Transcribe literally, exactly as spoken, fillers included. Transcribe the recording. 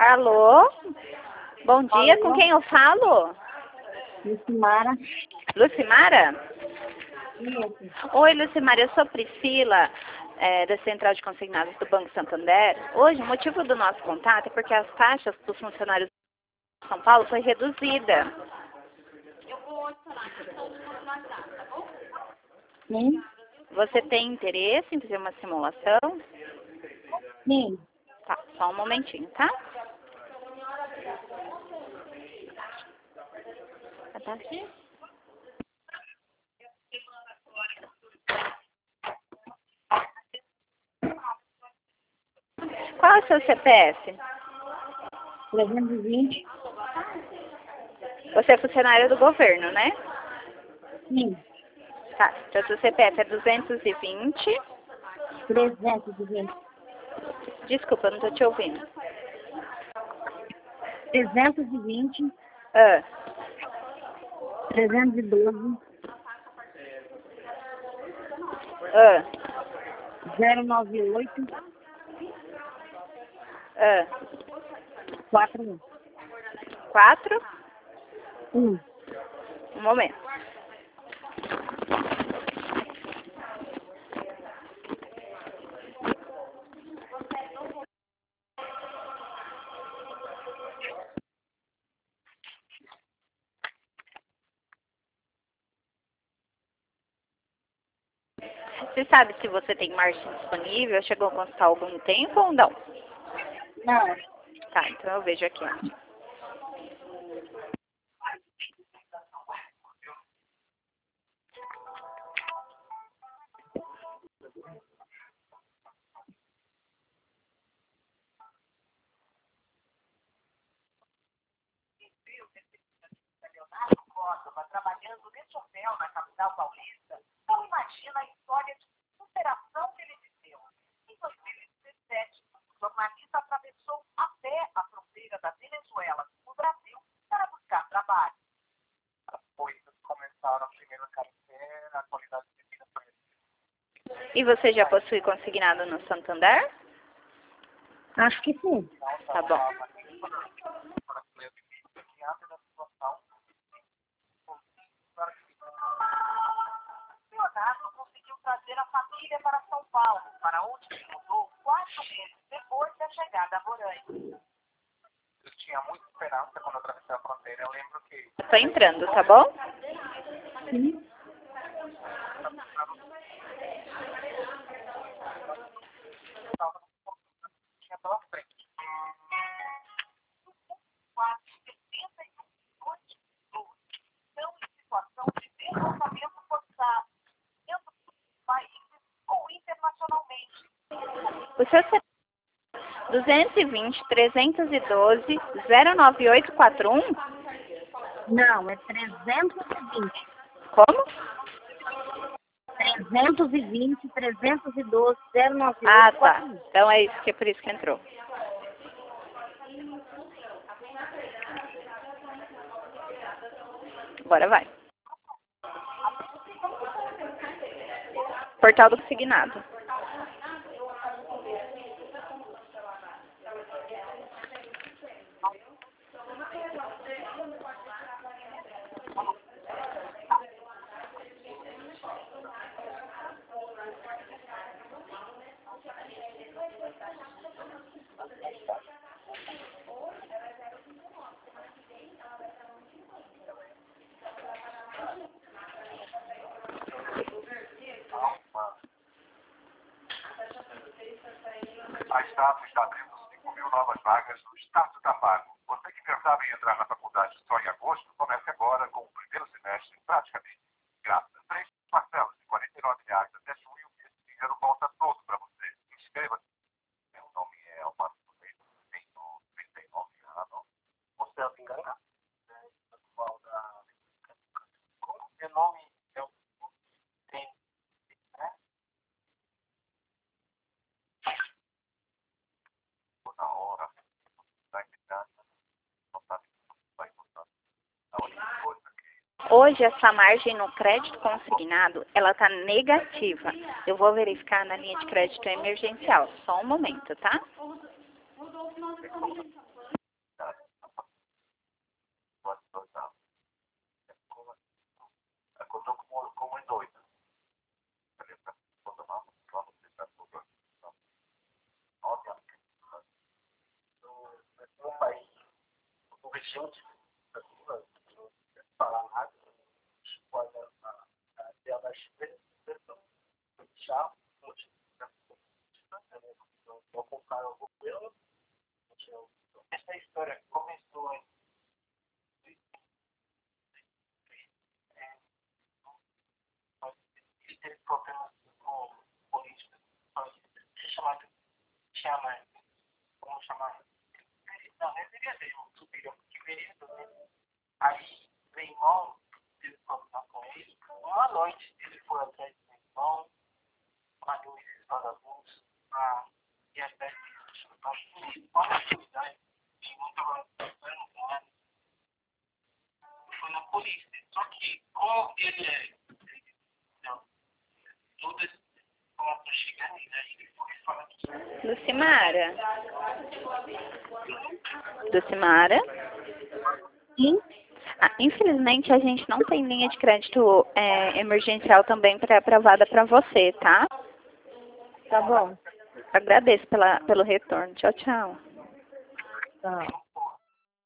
Alô? Bom dia, com quem eu falo? Lucimara. Lucimara? Isso. Oi, Lucimara, eu sou Priscila, é, da Central de Consignados do Banco Santander. Hoje, o motivo do nosso contato é porque as taxas dos funcionários de São Paulo foi reduzida. Sim? Você tem interesse em fazer uma simulação? Sim. Tá, só um momentinho, tá? Tá aqui? Qual é o seu C P F? trezentos e vinte. Você é funcionário do governo, né? Sim. Tá, então seu C P F é duzentos e vinte. trezentos e vinte. Desculpa, eu não tô te ouvindo. trezentos e vinte. Ah, trezentos e doze. ah, zero nove oito. ah. quatro um. Quatro? um. Um momento. Você sabe se você tem margem disponível? Chegou a consultar algum tempo ou não? Não. Tá, então eu vejo aqui. Ó. Trabalhando nesse hotel na capital paulista, não imagina a história de superação que ele viveu. Em dois mil e dezessete, o jornalista atravessou a pé a fronteira da Venezuela com o Brasil para buscar trabalho. As coisas começaram primeiro a carecer, a qualidade de vida foi. E você já possui consignado no Santander? Acho que sim. Tá bom. Leonardo conseguiu trazer a família para São Paulo, para onde se mudou quatro meses depois da chegada a Roraima. Eu tinha muita esperança quando eu atravessei a fronteira. Eu lembro que... Eu tô entrando, tá bom? Sim. Tinha pela frente. Quase setenta e um milhões de pessoas estão em situação de deslocamento forçado, dentro dos países ou internacionalmente. O seu C P F duzentos e vinte, trezentos e doze, zero nove oito quatro um? Não, é trezentos e vinte. Como? trezentos e vinte, trezentos e doze, zero nove oito Ah, tá. quatro um. Então é isso que é por isso que entrou. Agora vai. Portal do consignado. A Estado está abrindo cinco mil novas vagas no Estado da Pago. Você que pensava em entrar na faculdade só em agosto, comece agora com o primeiro semestre praticamente grátis. Três parcelas de quarenta e nove reais até junho e esse dinheiro volta todo para você. Inscreva-se. Meu nome é Almar Correia, tenho trinta e nove anos. Você é engana? Atual da... Meu nome é o... Tem... Né? Na hora, vai ficar, não sabe como vai voltar. A única coisa que... Hoje essa margem no crédito consignado, ela está negativa. Eu vou verificar na linha de crédito emergencial. Só um momento, tá? Acordou como, como em doida. Obviamente. No país, o vigente, falar nada, pode ter a já, vou comprar o governo. Essa história começou em ele teve problemas com políticos, se chamava, chama, como chamar, não, não deveria ser um superior, porque vereador, né? Aí, meu irmão teve problema com ele, uma noite ele foi atrás do meu irmão, mandou esses vagabundos para ir atrás disso, para a atividade, e não estava passando nada, foi na polícia, só que como ele é, não, todas estão chegando, e aí ele foi falar que Lucimara? Lucimara? Sim? Ah, infelizmente, a gente não tem linha de crédito é, emergencial também para aprovada para você, tá? Tá bom. Agradeço pela, pelo retorno. Tchau, tchau. Tá.